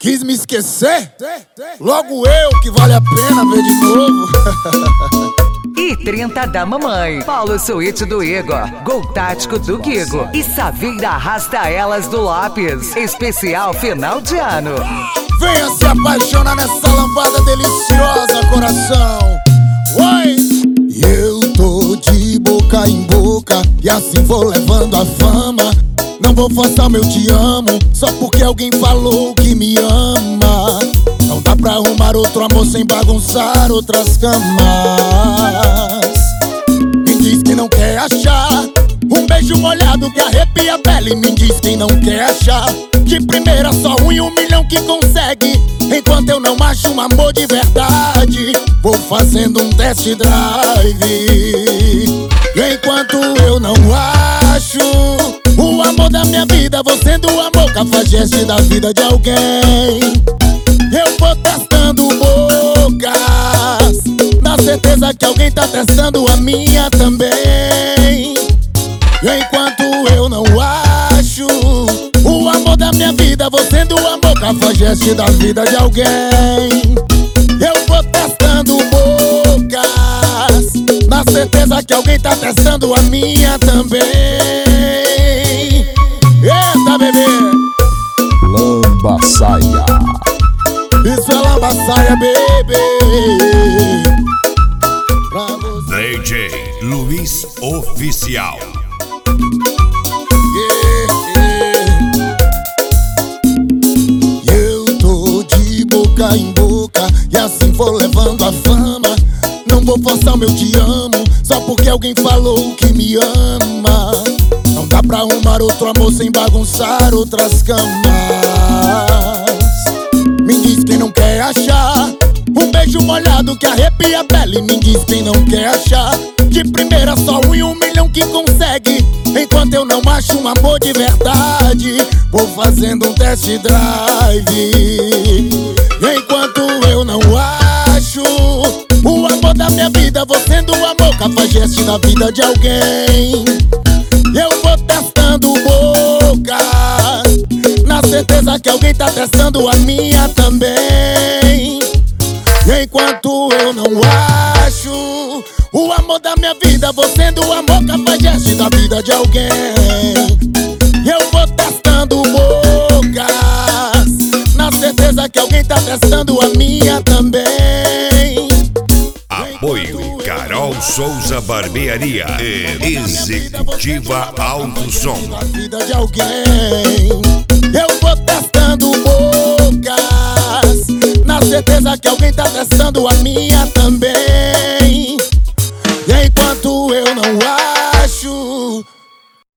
Quis me esquecer? Logo eu que vale a pena ver de novo. E 30 da mamãe, Paulo Suíte do Igor, Gol Tático do Guigo e Saveira Arrasta Elas do Lápis. Especial final de ano. Venha se apaixonar nessa lambada deliciosa, coração. Oi! E eu tô de boca em boca e assim vou levando a fama. Não vou forçar meu te amo só porque alguém falou que me ama. Não dá pra arrumar outro amor sem bagunçar outras camas. Me diz que não quer achar um beijo molhado que arrepia a pele. Me diz quem não quer achar de primeira só um em 1 milhão que consegue. Enquanto eu não acho um amor de verdade, vou fazendo um test drive. E enquanto eu não acho o amor da minha vida, vou sendo o amor cafajeste da vida de alguém. Eu vou testando bocas, na certeza que alguém tá testando a minha também. E enquanto eu não acho o amor da minha vida, vou sendo o amor cafajeste da vida de alguém. Eu vou testando bocas, na certeza que alguém tá testando a minha também. Eita, bebê! Lambaçaia. Isso é lambaçaia, bebê. Pra você. DJ Luiz Oficial. Eu tô de boca em boca e assim vou levando a fama. Não vou forçar o meu te amo só porque alguém falou que me ama. Não dá pra arrumar outro amor sem bagunçar outras camas. Me diz quem não quer achar um beijo molhado que arrepia a pele. Me diz quem não quer achar de primeira só um em 1 milhão que consegue. Enquanto eu não acho um amor de verdade, vou fazendo um test drive. E enquanto eu não acho o amor da minha vida, vou sendo o amor cafajeste da vida de alguém. Eu vou testando bocas, na certeza que alguém tá testando a minha também. E enquanto eu não acho o amor da minha vida, vou sendo o amor cafajeste da vida de alguém. Eu vou testando bocas, na certeza que alguém tá testando a minha também. Apoio Carol Souza Barbearia e Executiva Alto Som. Da vida de alguém. Eu vou testando bocas, na certeza que alguém tá testando a minha